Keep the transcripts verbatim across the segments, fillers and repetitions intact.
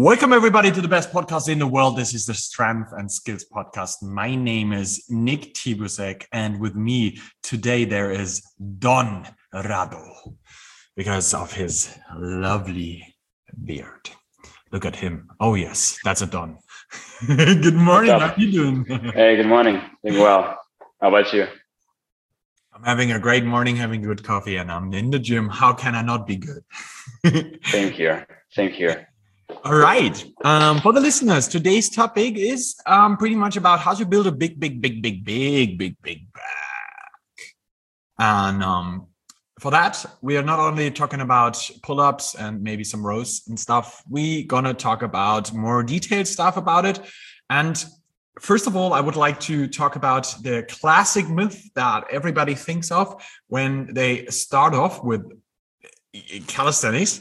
Welcome, everybody, to the best podcast in the world. This is the Strength and Skills Podcast. My name is Nick Tibusek, and with me today there is Don Rado, because of his lovely beard. Look at him. Oh, yes, that's a Don. Good morning. How are you doing? Hey, good morning. Doing well. How about you? I'm having a great morning, having good coffee, and I'm in the gym. How can I not be good? Same here. Same here. All right. Um, for the listeners, today's topic is um, pretty much about how to build a big, big, big, big, big, big, big back. And um, for that, we are not only talking about pull-ups and maybe some rows and stuff. We're going to talk about more detailed stuff about it. And first of all, I would like to talk about the classic myth that everybody thinks of when they start off with calisthenics.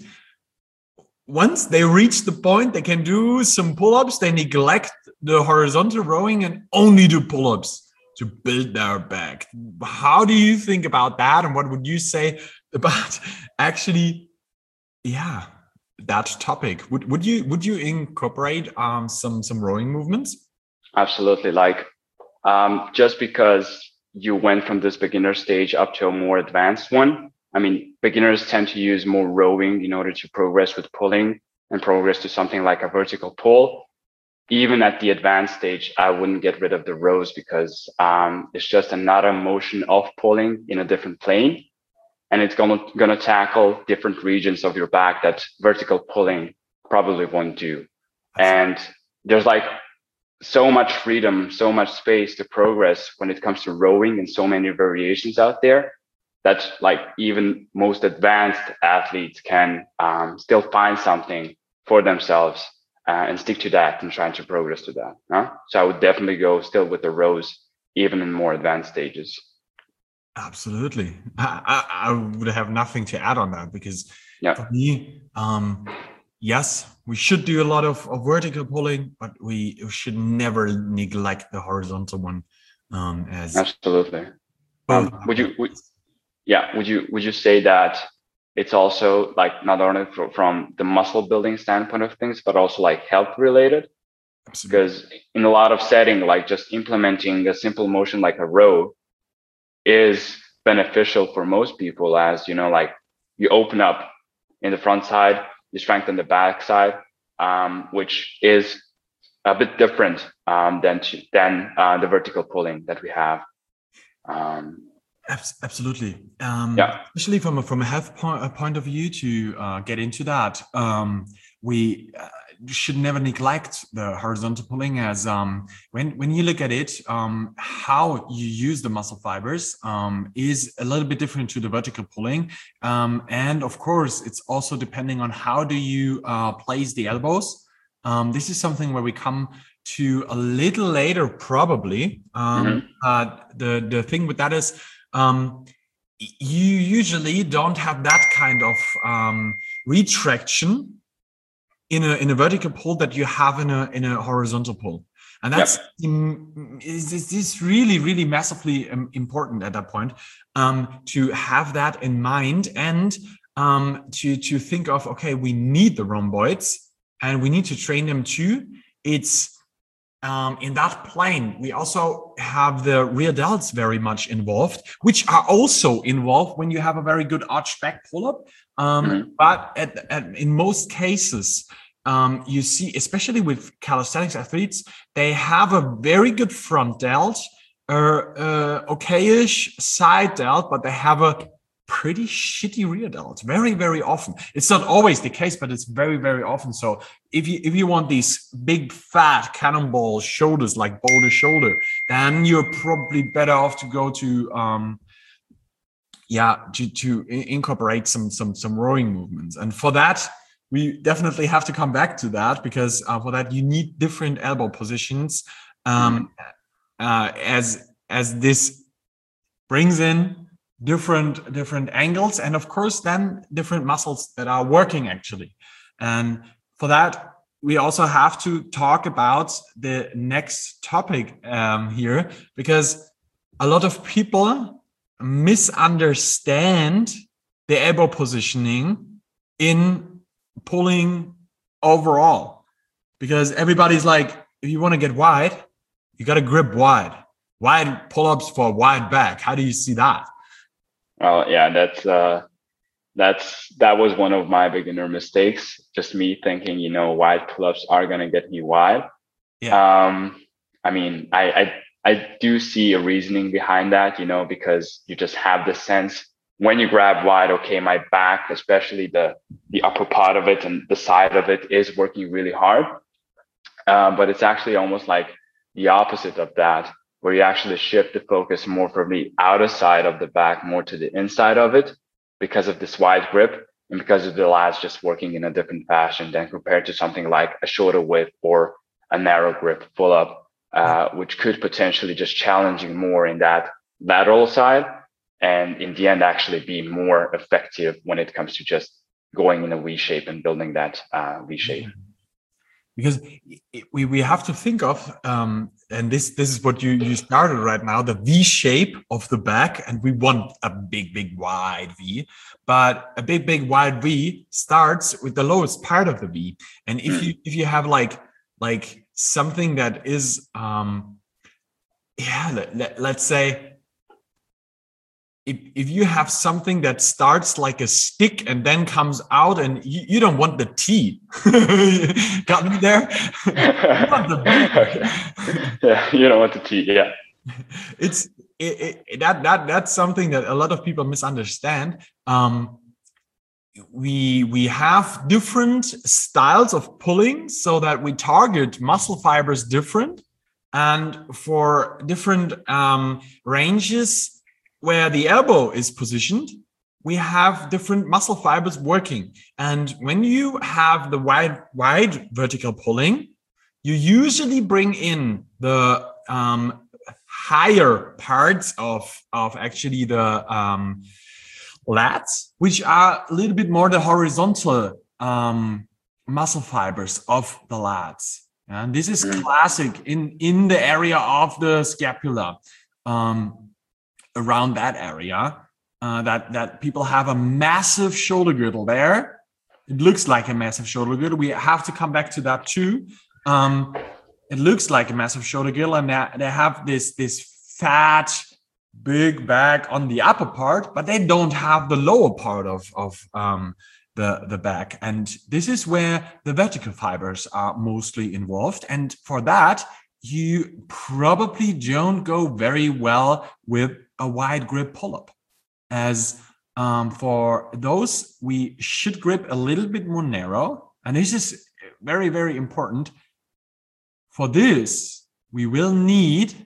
Once they reach the point they can do some pull-ups, they neglect the horizontal rowing and only do pull-ups to build their back. How do you think about that? And what would you say about actually, yeah, that topic? Would would you would you incorporate um, some some rowing movements? Absolutely. Like um, just because you went from this beginner stage up to a more advanced one, I mean, beginners tend to use more rowing in order to progress with pulling and progress to something like a vertical pull. Even at the advanced stage, I wouldn't get rid of the rows because um, it's just another motion of pulling in a different plane. And it's gonna, gonna tackle different regions of your back that vertical pulling probably won't do. And there's like so much freedom, so much space to progress when it comes to rowing and so many variations out there. That like even most advanced athletes can um, still find something for themselves uh, and stick to that and trying to progress to that. Huh? So I would definitely go still with the rows, even in more advanced stages. Absolutely. I, I, I would have nothing to add on that because yeah. for me, um, yes, we should do a lot of, of vertical pulling, but we should never neglect the horizontal one. Um, as Absolutely. Um, would you? Would, Yeah. Would you would you say that it's also like not only for, from the muscle building standpoint of things, but also like health related? Absolutely. Because in a lot of setting, like just implementing a simple motion like a row is beneficial for most people, as you know, like you open up in the front side, you strengthen the back side, um, which is a bit different um, than to, than uh, the vertical pulling that we have. Um, Absolutely. Um, yeah. Especially from a, from a health point, a point of view to uh, get into that, um, we uh, should never neglect the horizontal pulling as um, when, when you look at it, um, how you use the muscle fibers um, is a little bit different to the vertical pulling. Um, and of course, it's also depending on how do you uh, place the elbows. Um, this is something where we come to a little later, probably. Um, mm-hmm. uh, the, the thing with that is, Um, you usually don't have that kind of um, retraction in a in a vertical pull that you have in a in a horizontal pull, and that's yep. in, is is really really massively um, important at that point um, to have that in mind and um, to to think of okay, we need the rhomboids and we need to train them too. It's Um, in that plane, we also have the rear delts very much involved, which are also involved when you have a very good arched back pull-up. Um, mm-hmm. But at, at, in most cases, um, you see, especially with calisthenics athletes, they have a very good front delt, uh, uh, okay-ish side delt, but they have a pretty shitty rear delt very, very often. It's not always the case, but it's very, very often. So if you if you want these big, fat cannonball shoulders like boulder shoulder, then you're probably better off to go to um, yeah, to, to incorporate some some some rowing movements. And for that, we definitely have to come back to that because uh, for that you need different elbow positions um, uh, as as this brings in different different angles and of course then different muscles that are working actually. And for that we also have to talk about the next topic um, here because a lot of people misunderstand the elbow positioning in pulling overall. because everybody's like, if you want to get wide, you got to grip wide. Wide pull-ups for wide back. How do you see that? Well, yeah, that's uh, that's that was one of my beginner mistakes. Just me thinking, you know, wide pull-ups are gonna get me wide. Yeah. Um, I mean, I, I I do see a reasoning behind that, you know, because you just have the sense when you grab wide, okay, my back, especially the the upper part of it and the side of it, is working really hard. Uh, but it's actually almost like the opposite of that, where you actually shift the focus more from the outer side of the back, more to the inside of it, because of this wide grip and because of the lats just working in a different fashion than compared to something like a shoulder width or a narrow grip pull up, uh, which could potentially just challenge you more in that lateral side, and in the end actually be more effective when it comes to just going in a V shape and building that uh, V shape. Because we, we have to think of, um, and this this is what you, you started right now, the V shape of the back, and we want a big, big, wide V, but a big, big, wide V starts with the lowest part of the V. And if you if you have like like something that is, um, yeah, let, let, let's say, If, if you have something that starts like a stick and then comes out, and you, you don't want the T. Got me there? You want the B. Okay. Yeah, you don't want the T. Yeah. It's it, it, that that that's something that a lot of people misunderstand. Um, we we have different styles of pulling so that we target muscle fibers different, and for different um, ranges where the elbow is positioned, we have different muscle fibers working. And when you have the wide, wide vertical pulling, you usually bring in the um, higher parts of, of actually the um, lats, which are a little bit more the horizontal um, muscle fibers of the lats. And this is classic in, in the area of the scapula. Um, around that area, uh, that, that people have a massive shoulder girdle there. It looks like a massive shoulder girdle. We have to come back to that too. Um, it looks like a massive shoulder girdle, and they, they have this, this fat, big back on the upper part, but they don't have the lower part of, of um, the, the back. And this is where the vertical fibers are mostly involved. And for that, you probably don't go very well with a wide grip pull-up, as um, for those, we should grip a little bit more narrow. And this is very, very important. For this, we will need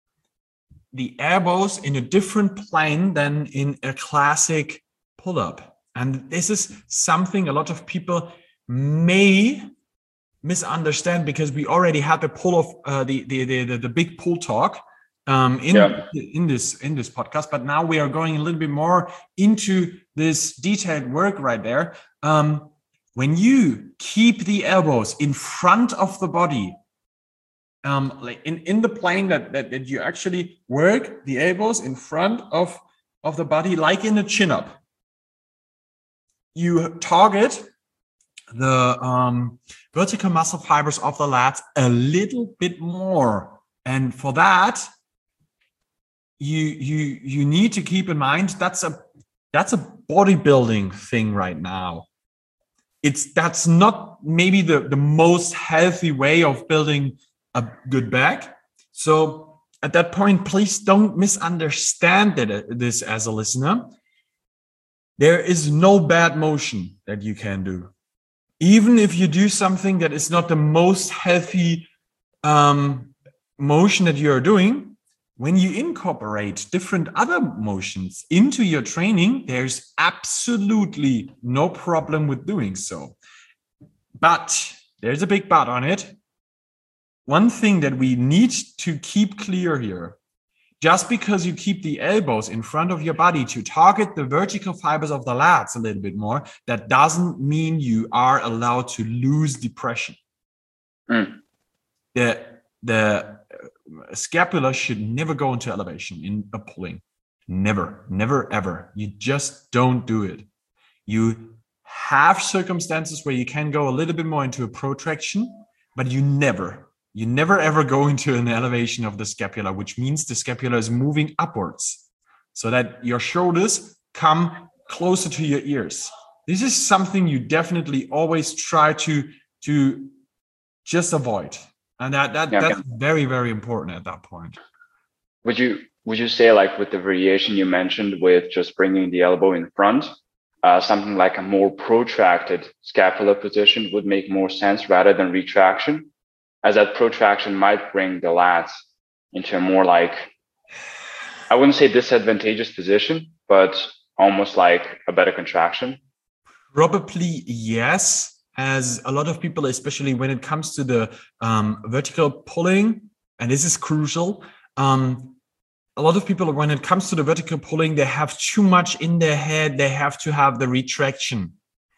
the elbows in a different plane than in a classic pull-up. And this is something a lot of people may misunderstand, because we already had the pull of uh, the, the, the, the, the big pull talk um, in, yeah. in this in this podcast, but now we are going a little bit more into this detailed work right there. Um, when you keep the elbows in front of the body, um, like in, in the plane that, that that you actually work the elbows in front of of the body, like in a chin up, you target the um, vertical muscle fibers of the lats a little bit more. And for that, you you you need to keep in mind that's a that's a bodybuilding thing right now. It's that's not maybe the, the most healthy way of building a good back. So at that point, please don't misunderstand that, this as a listener. There is no bad motion that you can do. Even if you do something that is not the most healthy um, motion that you're doing, when you incorporate different other motions into your training, there's absolutely no problem with doing so. But there's a big but on it. One thing that we need to keep clear here, just because you keep the elbows in front of your body to target the vertical fibers of the lats a little bit more, that doesn't mean you are allowed to lose depression. Mm. The, the scapula should never go into elevation in a pulling. Never, never, ever. You just don't do it. You have circumstances where you can go a little bit more into a protraction, but you never, you never ever go into an elevation of the scapula, which means the scapula is moving upwards so that your shoulders come closer to your ears. This is something you definitely always try to, to just avoid. And that, that yeah. that's very, very important at that point. Would you, would you say, like with the variation you mentioned with just bringing the elbow in front, uh, something like a more protracted scapular position would make more sense rather than retraction, as that protraction might bring the lats into a more like, I wouldn't say disadvantageous position, but almost like a better contraction? Probably yes, as a lot of people, especially when it comes to the um, vertical pulling, and this is crucial, um, a lot of people, when it comes to the vertical pulling, they have too much in their head. They have to have the retraction.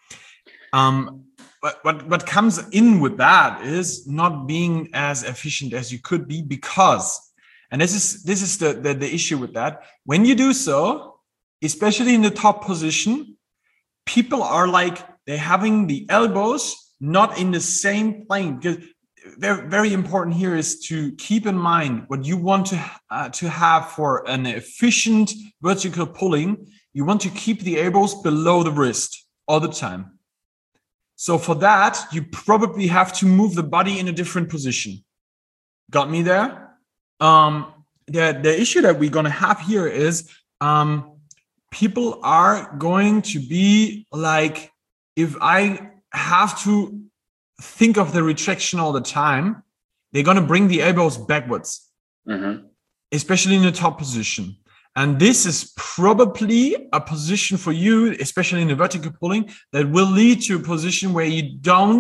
Um, but what, what comes in with that is not being as efficient as you could be, because, and this is this is the, the, the issue with that, when you do so, especially in the top position, people are like, they're having the elbows not in the same plane. Because very, very important here is to keep in mind what you want to, uh, to have for an efficient vertical pulling. You want to keep the elbows below the wrist all the time. So for that, you probably have to move the body in a different position. Got me there? Um, the, the issue that we're going to have here is um, people are going to be like, if I have to think of the retraction all the time, they're going to bring the elbows backwards, mm-hmm. especially in the top position. And this is probably a position for you, especially in the vertical pulling, that will lead to a position where you don't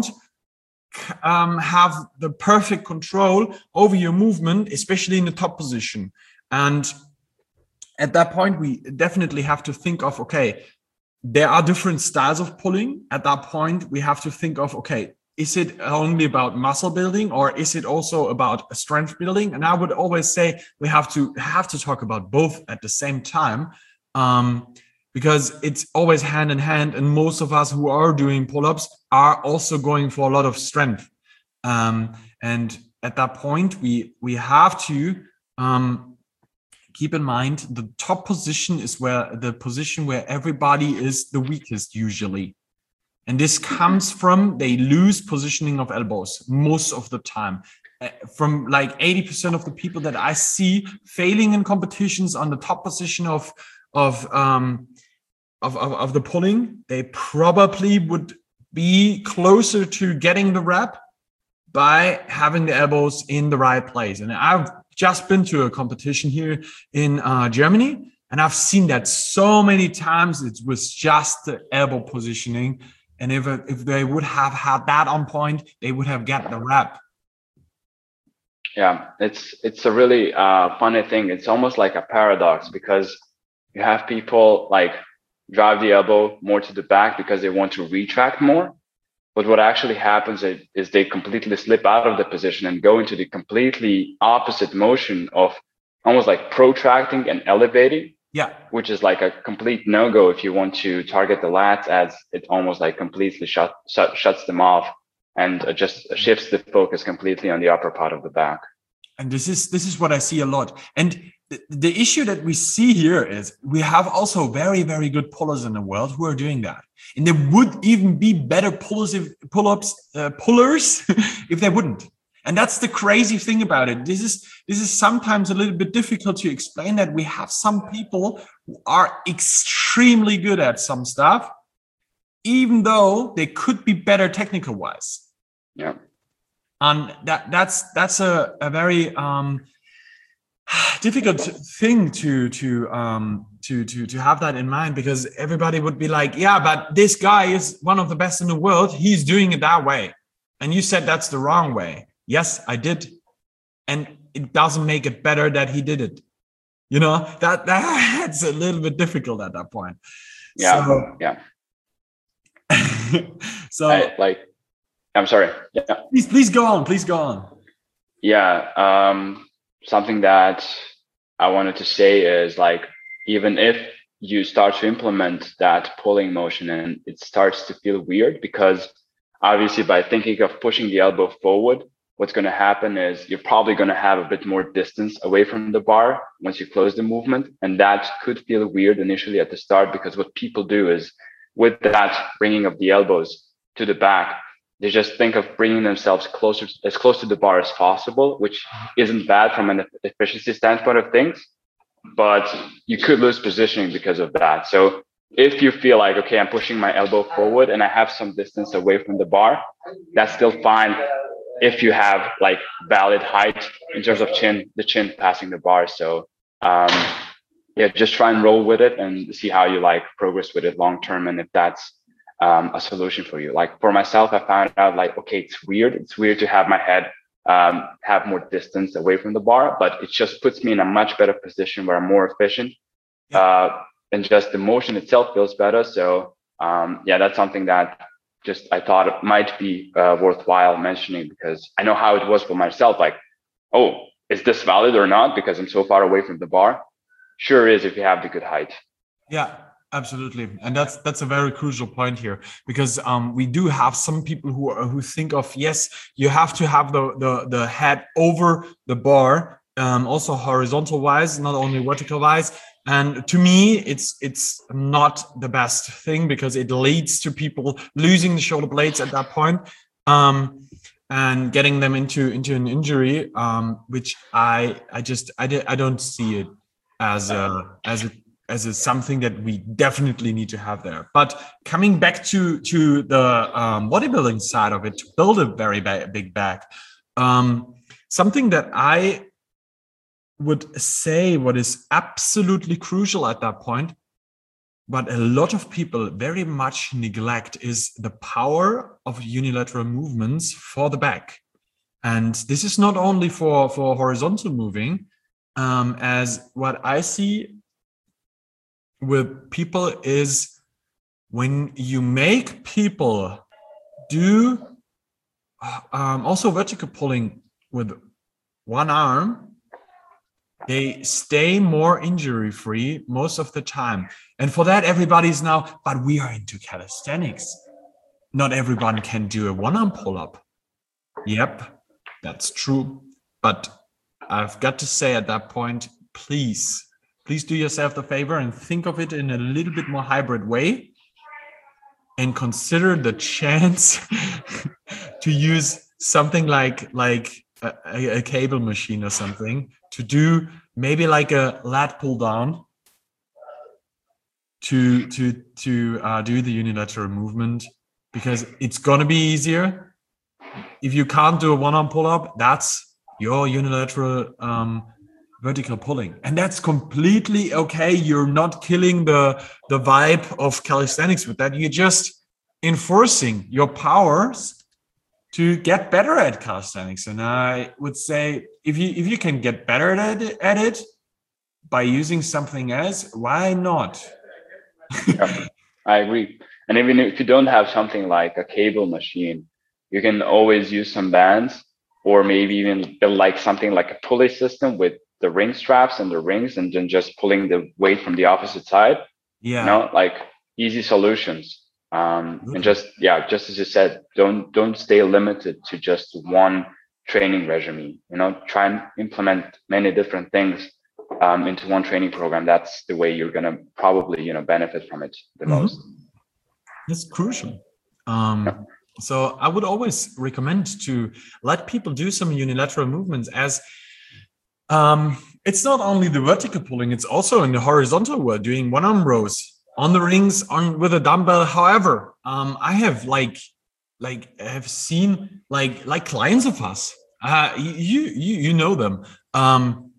um, have the perfect control over your movement, especially in the top position. And at that point, we definitely have to think of, okay, there are different styles of pulling. At that point, we have to think of, okay, is it only about muscle building, or is it also about strength building? And I would always say we have to have to talk about both at the same time, um, because it's always hand in hand. And most of us who are doing pull-ups are also going for a lot of strength. Um, and at that point, we we have to um, keep in mind the top position is where the position where everybody is the weakest usually. And this comes from they lose positioning of elbows most of the time. Uh, from like eighty percent of the people that I see failing in competitions on the top position of of um, of, of, of the pulling, they probably would be closer to getting the rep by having the elbows in the right place. And I've just been to a competition here in uh, Germany, and I've seen that so many times. It was just the elbow positioning. And if, if they would have had that on point, they would have gotten the rep. Yeah, it's it's a really uh, funny thing. It's almost like a paradox, because you have people like drive the elbow more to the back because they want to retract more. But what actually happens is, is they completely slip out of the position and go into the completely opposite motion of almost like protracting and elevating. Yeah, which is like a complete no-go if you want to target the lats, as it almost like completely shut, shut shuts them off and just shifts the focus completely on the upper part of the back. And this is this is what I see a lot. And the, the issue that we see here is we have also very, very good pullers in the world who are doing that. And there would even be better pullers if pull-ups uh, pullers if they wouldn't. And that's the crazy thing about it. This is this is sometimes a little bit difficult to explain, that we have some people who are extremely good at some stuff, even though they could be better technical wise. Yeah. And that that's that's a, a very um, difficult thing to to um to to to have that in mind, because everybody would be like, yeah, but this guy is one of the best in the world. He's doing it that way. And you said that's the wrong way. Yes, I did. And it doesn't make it better that he did it. You know, that that's a little bit difficult at that point. Yeah. So, yeah. so I, like, I'm sorry. Yeah. Please, please go on. Please go on. Yeah. Um, something that I wanted to say is, like, even if you start to implement that pulling motion and it starts to feel weird, because Obviously, by thinking of pushing the elbow forward, what's going to happen is you're probably going to have a bit more distance away from the bar once you close the movement. And that could feel weird initially at the start, because what people do is with that bringing of the elbows to the back, they just think of bringing themselves closer, as close to the bar as possible, which isn't bad from an efficiency standpoint of things, but you could lose positioning because of that. So if you feel like, okay, I'm pushing my elbow forward and I have some distance away from the bar, that's still fine if you have like valid height in terms of chin, the chin passing the bar. So um, yeah, just try and roll with it and see how you like progress with it long term, and if that's um, a solution for you. Like for myself, I found out like, okay, it's weird. It's weird to have my head um, have more distance away from the bar, but it just puts me in a much better position where I'm more efficient. Yeah. Uh, and just the motion itself feels better. So um, yeah, that's something that just I thought it might be uh, worthwhile mentioning, because I know how it was for myself. Like, oh, is this valid or not? Because I'm so far away from the bar. Sure is if you have the good height. Yeah, absolutely. And that's that's a very crucial point here, because um, we do have some people who are, who think of, yes, you have to have the the, the head over the bar, um, also horizontal wise, not only vertical wise. And to me, it's it's not the best thing, because it leads to people losing the shoulder blades at that point, um, and getting them into into an injury, um, which I I just I, I don't see it as a as a as a something that we definitely need to have there. But coming back to to the um, bodybuilding side of it, to build a very big back, um, something that I would say what is absolutely crucial at that point, but a lot of people very much neglect, is the power of unilateral movements for the back. And this is not only for, for horizontal moving, um, as what I see with people is when you make people do um, also vertical pulling with one arm, they stay more injury free most of the time. And for that, everybody's now, but we are into calisthenics. Not everyone can do a one arm pull up. Yep, that's true. But I've got to say at that point, please, please do yourself the favor and think of it in a little bit more hybrid way, and consider the chance to use something like, like a, a cable machine or something, to do maybe like a lat pull down to to to uh, do the unilateral movement, because it's gonna be easier. If you can't do a one-arm pull-up, that's your unilateral um, vertical pulling, and that's completely okay. You're not killing the the vibe of calisthenics with that. You're just enforcing your powers to get better at calisthenics. And I would say, if you if you can get better at it, at it by using something else, why not? Yeah, I agree. And even if you don't have something like a cable machine, you can always use some bands, or maybe even build like something like a pulley system with the ring straps and the rings, and then just pulling the weight from the opposite side. Yeah, you know, like easy solutions. Um, and just, yeah, just as you said, don't, don't stay limited to just one training regimen, you know, try and implement many different things um, into one training program. That's the way you're going to probably, you know, benefit from it the mm-hmm. most. That's crucial. Um, yeah. So I would always recommend to let people do some unilateral movements, as um, it's not only the vertical pulling, it's also in the horizontal world, doing one arm rows on the rings, on with a dumbbell. However, um, I have like, like have seen like like clients of us. Uh, you you you know them. Um,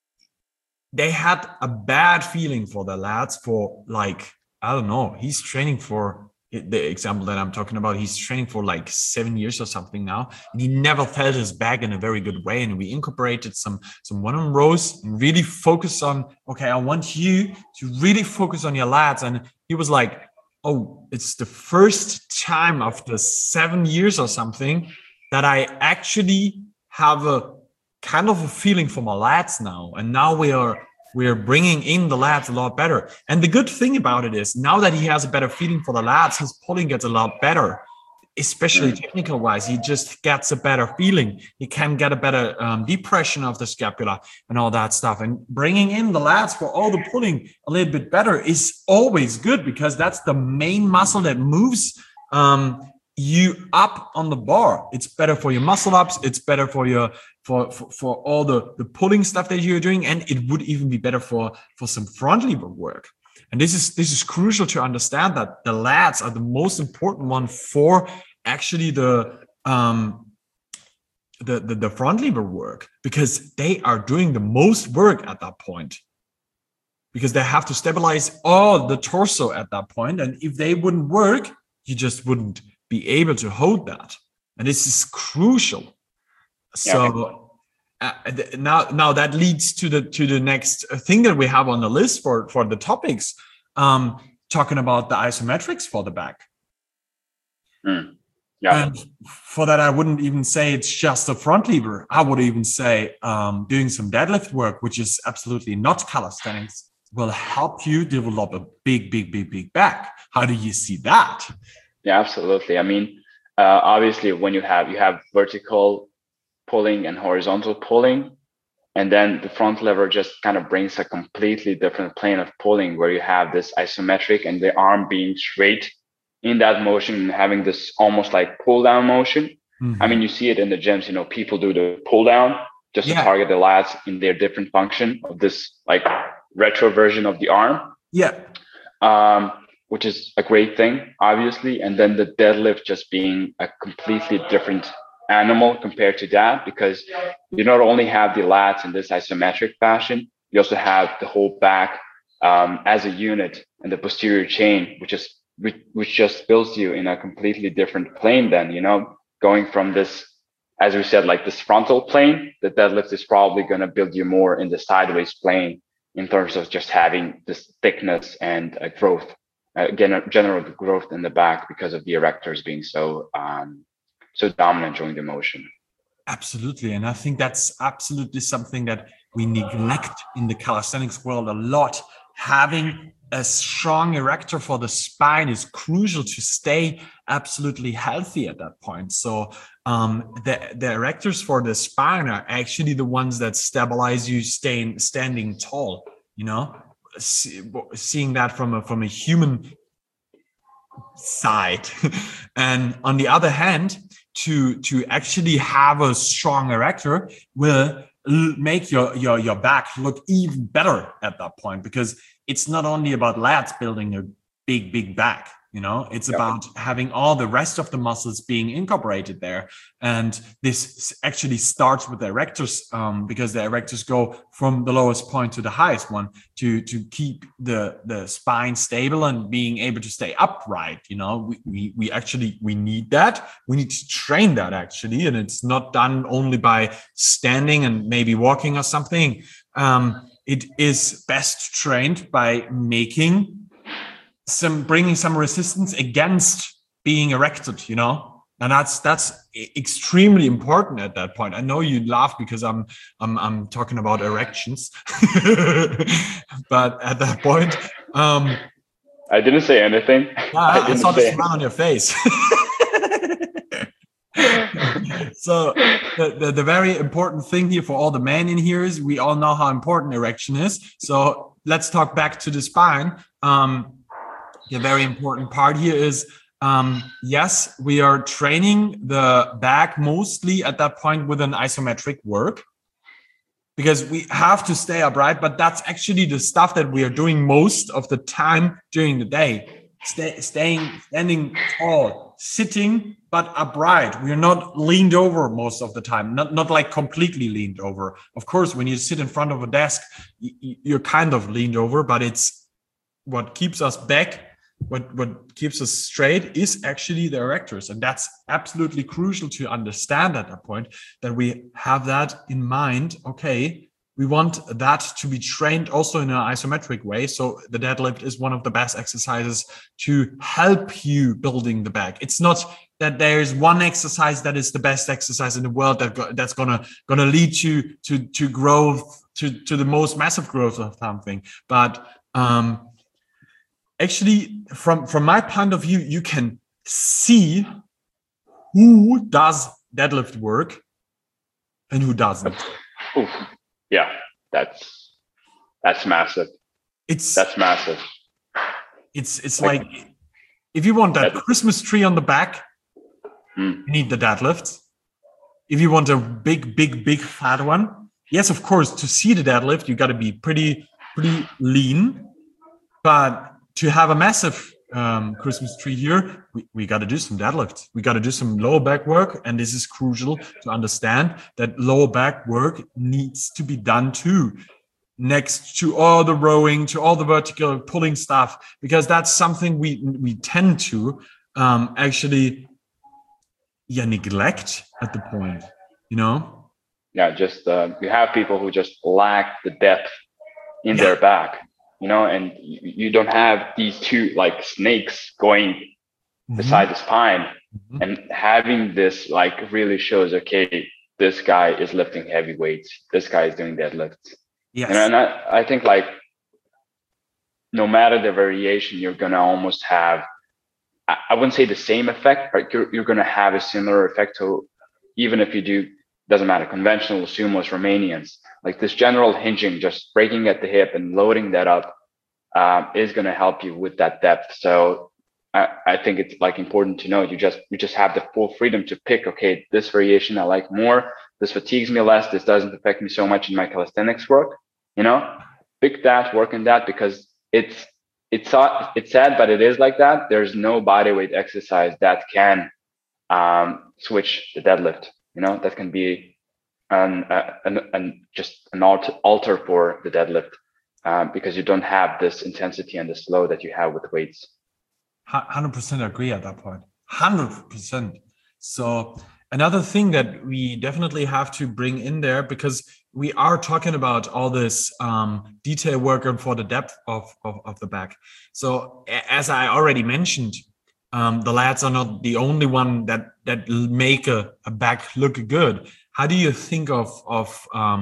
they had a bad feeling for the lads for like, I don't know. He's training for the example that I'm talking about. He's training for like seven years or something now, and he never felt his back in a very good way. And we incorporated some some one-arm rows and really focus on, okay, I want you to really focus on your lats. And he was like, oh, it's the first time after seven years or something that I actually have a kind of a feeling for my lats now. And now we are we're bringing in the lats a lot better. And the good thing about it is, now that he has a better feeling for the lats, his pulling gets a lot better. especially Mm. technical wise, he just gets a better feeling. He can get a better um, depression of the scapula and all that stuff. And bringing in the lats for all the pulling a little bit better is always good, because that's the main muscle that moves um, you up on the bar. It's better for your muscle ups. It's better for your for for, for all the, the pulling stuff that you're doing, and it would even be better for for some front lever work. And this is this is crucial to understand, that the lats are the most important one for actually the um the, the the front lever work, because they are doing the most work at that point, because they have to stabilize all the torso at that point. And if they wouldn't work, you just wouldn't be able to hold that. And this is crucial. So uh, now now that leads to the to the next thing that we have on the list for for the topics, um talking about the isometrics for the back. Mm. Yeah. And for that, I wouldn't even say it's just a front lever. I would even say um, doing some deadlift work, which is absolutely not calisthenics, will help you develop a big, big, big, big back. How do you see that? Yeah, absolutely. I mean, uh, obviously, when you have you have vertical pulling and horizontal pulling, and then the front lever just kind of brings a completely different plane of pulling, where you have this isometric and the arm being straight in that motion and having this almost like pull down motion. Mm-hmm. I mean, you see it in the gyms, you know, people do the pull down just yeah. to target the lats in their different function of this like retro version of the arm. Yeah. Um, which is a great thing, obviously. And then the deadlift just being a completely different animal compared to that, because you not only have the lats in this isometric fashion, you also have the whole back um, as a unit and the posterior chain, which is which, which just builds you in a completely different plane. Then, you know, going from this, as we said, like this frontal plane, the deadlift is probably going to build you more in the sideways plane in terms of just having this thickness and uh, growth, uh, again, general growth in the back, because of the erectors being so um, so dominant during the motion. Absolutely. And I think that's absolutely something that we neglect in the calisthenics world a lot. Having a strong erector for the spine is crucial to stay absolutely healthy at that point. So um, the, the erectors for the spine are actually the ones that stabilize you staying standing tall, you know, See, seeing that from a, from a human side. And on the other hand, to to actually have a strong erector will make your your your back look even better at that point, because it's not only about lats building a big big back, you know, it's yep. about having all the rest of the muscles being incorporated there. And this actually starts with the erectors, um, because the erectors go from the lowest point to the highest one to to keep the the spine stable and being able to stay upright. You know, we we, we actually we need that. We need to train that actually, and it's not done only by standing and maybe walking or something. Um, it is best trained by making some bringing some resistance against being erected, you know, and that's that's extremely important at that point. I know you laugh because I'm I'm I'm talking about erections, but at that point, um, I didn't say anything. Yeah, I, I, I saw the smile on your face. So the, the the very important thing here for all the men in here is we all know how important erection is. So let's talk back to the spine. Um, The very important part here is, um, yes, we are training the back mostly at that point with an isometric work, because we have to stay upright, but that's actually the stuff that we are doing most of the time during the day. Stay, staying, standing tall, sitting, but upright. We are not leaned over most of the time, not, not like completely leaned over. Of course, when you sit in front of a desk, you're kind of leaned over, but it's what keeps us back. What what keeps us straight is actually the erectors. And that's absolutely crucial to understand at that point, that we have that in mind. Okay, we want that to be trained also in an isometric way. So the deadlift is one of the best exercises to help you building the back. It's not that there's one exercise that is the best exercise in the world that go, that's gonna gonna lead you to to growth, to to the most massive growth of something. But um actually, from, from my point of view, you can see who does deadlift work and who doesn't. Oof. Yeah, that's that's massive. It's that's massive. It's it's like, like if you want that, that Christmas tree on the back, hmm. you need the deadlift. If you want a big, big, big fat one, yes, of course, to see the deadlift, you got to be pretty, pretty lean. But to have a massive um, Christmas tree here, we, we got to do some deadlift. We got to do some lower back work. And this is crucial to understand that lower back work needs to be done too, next to all the rowing, to all the vertical pulling stuff, because that's something we, we tend to um, actually yeah, neglect at the point, you know? Yeah, just uh, you have people who just lack the depth in yeah. their back, you know, and you, you don't have these two like snakes going mm-hmm. beside the spine, mm-hmm. and having this like really shows, okay, this guy is lifting heavy weights, this guy is doing deadlifts. Yes. You know, and I, I think like no matter the variation, you're gonna almost have, I wouldn't say the same effect, but you're, you're going to have a similar effect to, even if you do, doesn't matter, conventional sumos, Romanians, like this general hinging, just breaking at the hip and loading that up um, is going to help you with that depth. So I, I think it's like important to know, you just, you just have the full freedom to pick, okay, this variation I like more, this fatigues me less, this doesn't affect me so much in my calisthenics work, you know, pick that, work on that, because it's, It's it's sad, but it is like that. There's no bodyweight exercise that can um, switch the deadlift. You know, that can be an an, an just an alter, alter for the deadlift um, because you don't have this intensity and the flow that you have with weights. one hundred percent agree at that point. one hundred percent. So another thing that we definitely have to bring in there, because we are talking about all this um, detail work for the depth of, of, of the back. So as I already mentioned, um, the lats are not the only one that that make a, a back look good. How do you think of of um,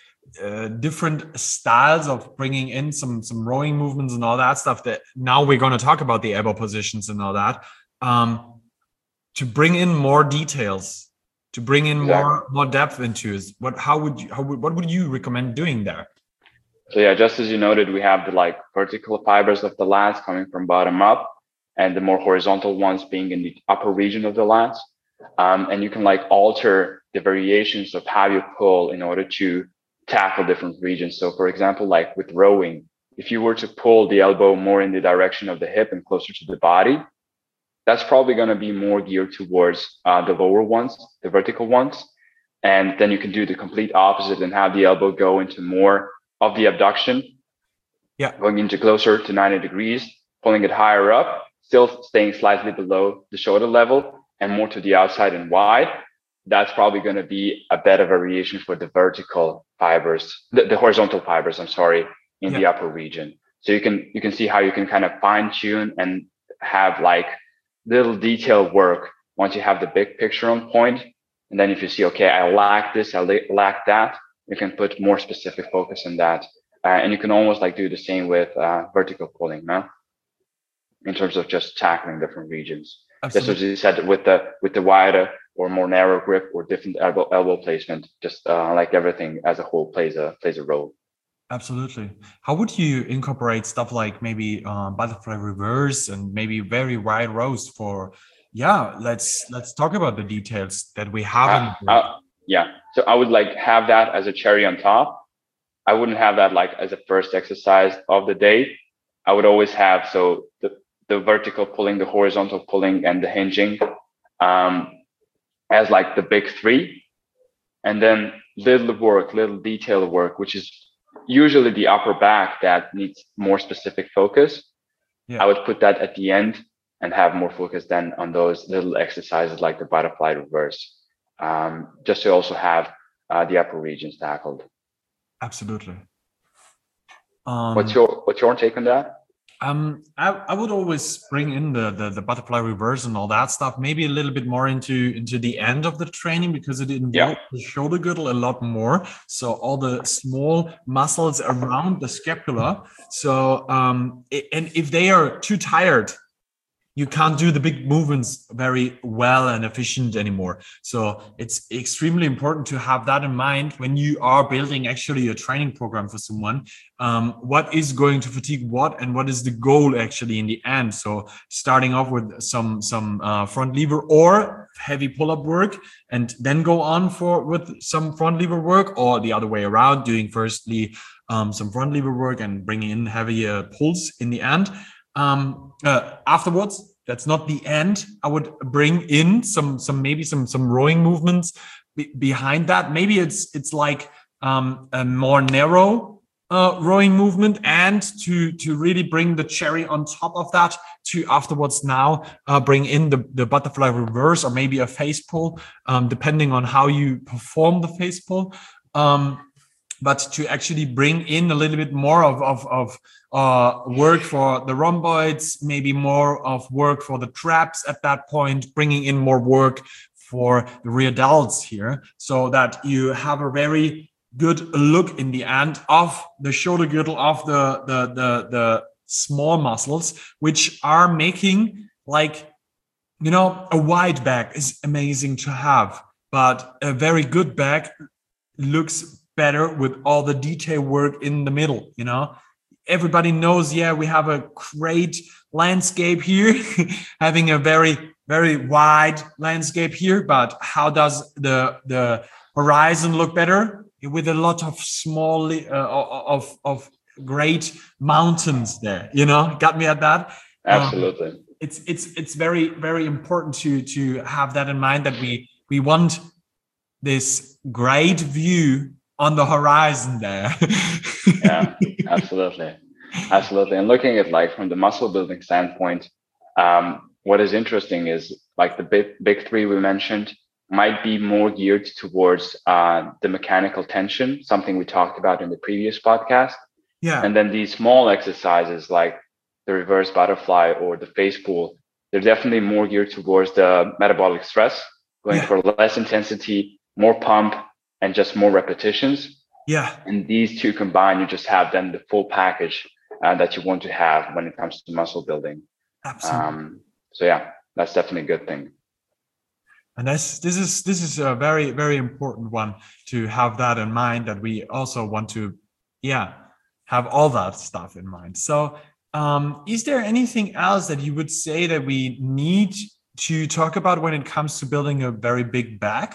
uh, different styles of bringing in some some rowing movements and all that stuff? That now we're going to talk about the elbow positions and all that. Um, to bring in more details, to bring in exactly. more more depth into it. What how would you how would what would you recommend doing there? So yeah, just as you noted, we have the like vertical fibers of the lats coming from bottom up, and the more horizontal ones being in the upper region of the lats. Um, and you can like alter the variations of how you pull in order to tackle different regions. So for example, like with rowing, if you were to pull the elbow more in the direction of the hip and closer to the body, that's probably going to be more geared towards uh, the lower ones, the vertical ones. And then you can do the complete opposite and have the elbow go into more of the abduction, yeah, going into closer to ninety degrees, pulling it higher up, still staying slightly below the shoulder level and more to the outside and wide. That's probably going to be a better variation for the vertical fibers, the, the horizontal fibers, I'm sorry, in yeah. the upper region. So you can, you can see how you can kind of fine tune and have like little detail work once you have the big picture on point. And then if you see, okay, I lack this, I lack that, you can put more specific focus on that. Uh, and you can almost like do the same with uh, vertical pulling, no? In terms of just tackling different regions. Absolutely. Just as you said, with the with the wider or more narrow grip or different elbow elbow placement, just uh, like everything as a whole plays a plays a role. Absolutely. How would you incorporate stuff like maybe uh, butterfly reverse and maybe very wide rows for? Yeah, let's let's talk about the details that we have. Uh, in uh, yeah, so I would like have that as a cherry on top. I wouldn't have that like as a first exercise of the day. I would always have so the the vertical pulling, the horizontal pulling, and the hinging um, as like the big three, and then little work, little detail work, which is usually the upper back that needs more specific focus. Yeah. I would put that at the end and have more focus then on those little exercises like the butterfly reverse, um, just to also have uh, the upper regions tackled. Absolutely. Um, what's your what's your take on that? Um, I, I would always bring in the, the the butterfly reverse and all that stuff, maybe a little bit more into into the end of the training, because it involves yeah. the shoulder girdle a lot more. So all the small muscles around the scapula. So um, it, and if they are too tired, you can't do the big movements very well and efficient anymore. So it's extremely important to have that in mind when you are building actually a training program for someone. Um, what is going to fatigue what, and what is the goal actually in the end? So starting off with some some uh, front lever or heavy pull-up work, and then go on for with some front lever work, or the other way around, doing firstly um, some front lever work and bringing in heavier pulls in the end. Um, uh, afterwards, that's not the end. I would bring in some, some maybe some some rowing movements be- behind that. Maybe it's it's like um, a more narrow uh, rowing movement, and to to really bring the cherry on top of that, to afterwards now uh, bring in the the butterfly reverse, or maybe a face pull, um, depending on how you perform the face pull. Um, but to actually bring in a little bit more of of, of uh, work for the rhomboids, maybe more of work for the traps at that point, bringing in more work for the rear delts here, so that you have a very good look in the end of the shoulder girdle, of the the the, the small muscles, which are making, like, you know, a wide back is amazing to have, but a very good back looks better with all the detail work in the middle. You know, everybody knows, yeah, we have a great landscape here, having a very, very wide landscape here, but how does the the horizon look better? With a lot of small, uh, of of great mountains there. You know, got me at that? Absolutely. Um, it's it's it's very, very important to to have that in mind, that we we want this great view on the horizon there. Yeah, absolutely. Absolutely. And looking at, like, from the muscle building standpoint, um, what is interesting is, like, the big, big three we mentioned might be more geared towards uh, the mechanical tension, something we talked about in the previous podcast. Yeah. And then these small exercises like the reverse butterfly or the face pull, they're definitely more geared towards the metabolic stress, going yeah. for less intensity, more pump, and just more repetitions. Yeah. And these two combined, you just have then the full package uh, that you want to have when it comes to muscle building. Absolutely. Um, so yeah, that's definitely a good thing. And that's, this is this is a very, very important one, to have that in mind, that we also want to, yeah, have all that stuff in mind. So um, is there anything else that you would say that we need to talk about when it comes to building a very big back?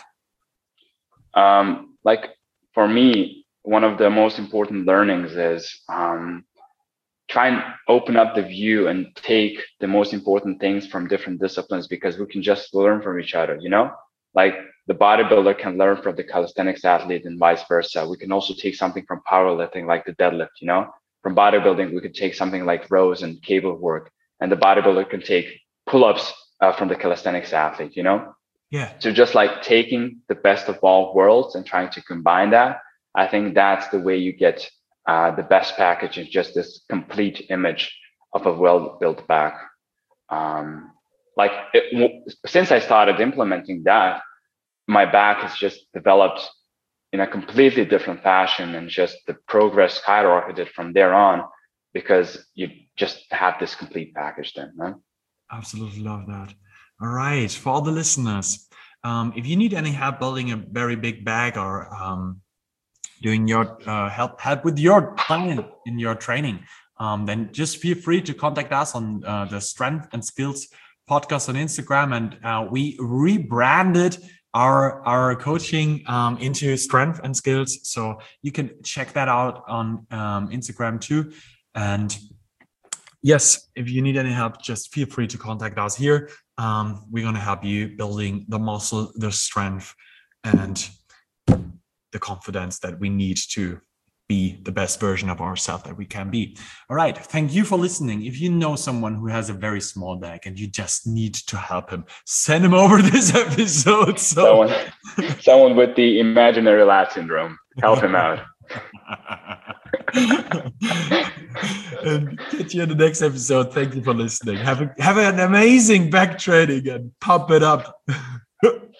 Um, like for me, one of the most important learnings is um, try and open up the view and take the most important things from different disciplines, because we can just learn from each other, you know, like the bodybuilder can learn from the calisthenics athlete and vice versa. We can also take something from powerlifting, like the deadlift, you know, from bodybuilding, we could take something like rows and cable work, and the bodybuilder can take pull-ups uh, from the calisthenics athlete, you know? Yeah. So just like taking the best of all worlds and trying to combine that, I think that's the way you get uh, the best package, and just this complete image of a well-built back. Um, like it, since I started implementing that, my back has just developed in a completely different fashion, and just the progress skyrocketed from there on, because you just have this complete package then. Right? Absolutely love that. All right, for all the listeners, um, if you need any help building a very big bag, or um, doing your uh, help help with your plan in your training, um, then just feel free to contact us on uh, the Strength and Skills podcast on Instagram. And uh, we rebranded our our coaching um, into Strength and Skills, so you can check that out on um, Instagram too. And yes, if you need any help, just feel free to contact us here. Um, we're going to help you building the muscle, the strength, and the confidence that we need to be the best version of ourselves that we can be. All right. Thank you for listening. If you know someone who has a very small back and you just need to help him, send him over this episode. So someone, someone with the imaginary lat syndrome, help him out. And catch you in the next episode. Thank you for listening. Have a, have an amazing back training and pump it up.